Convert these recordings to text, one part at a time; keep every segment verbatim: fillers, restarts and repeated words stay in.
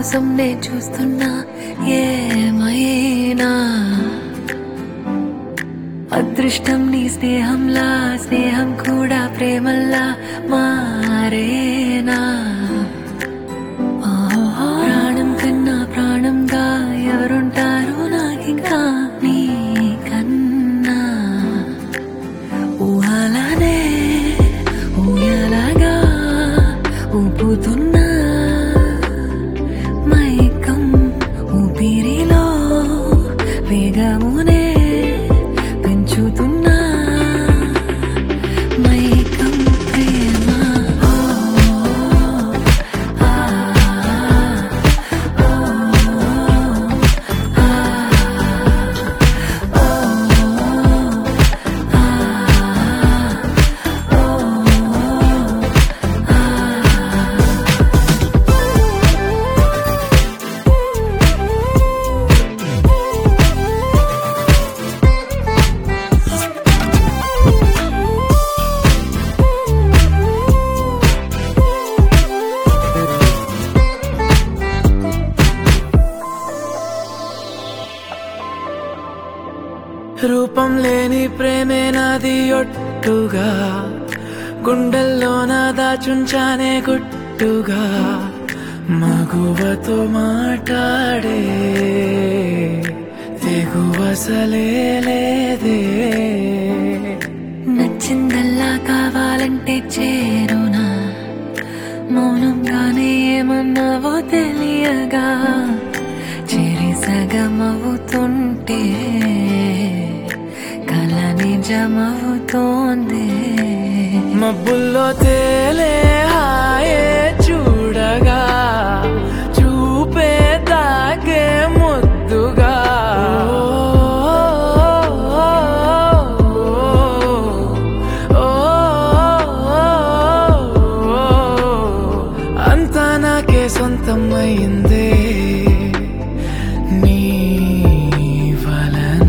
కోసం నే చూస్తున్నా ఏమైనా అదృష్టం నీ స్నేహంలా స్నేహం కూడా ప్రేమల్లా మారేనా ప్రాణం కన్నా ప్రాణంగా ఎవరుంటారు నాకింకా నీ కన్నా ఊహలానే ఊయలాగా ఊపుతున్నా మైకం ఊపిరిలో వేగమునే పెంచుతున్నా మైకం ప్రేమ రూపం లేని ప్రేమే నాది ఒట్టుగా గుండెల్లో నా దాచుంచానే గుట్టుగా మగువతో మాట్లాడే తెగువసలే లేదే నచ్చిందల్లా కావాలంటే చేరునా మౌనంగానే ఏమన్నావో తెలియగా చెరి సగమవుతుంటే కల నిజమవుతోంది మబ్బుల్లో తేలే హాయే చూడగా చూపే తాగే ముద్దుగా అంతా నాకే సొంతం అయిందే నీ వలన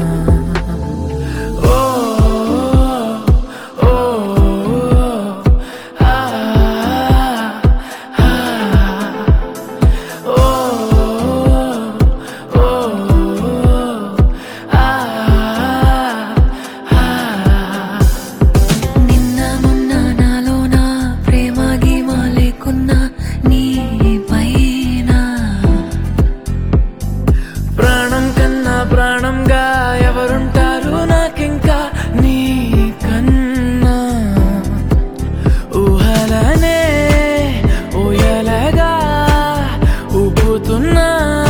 ఓ ఓ ఆ ఆ ఓ ఓ ఆ ఆ నిన్న మొన్న నాలోన ప్రేమ గీమ లేకున్నా నీ పైన ప్రాణం కన్నా ప్రాణంగా ఎవరుంటారు నాకింకా నీ కన్నా ఊహలనే ఊయలగా ఊపుతున్నా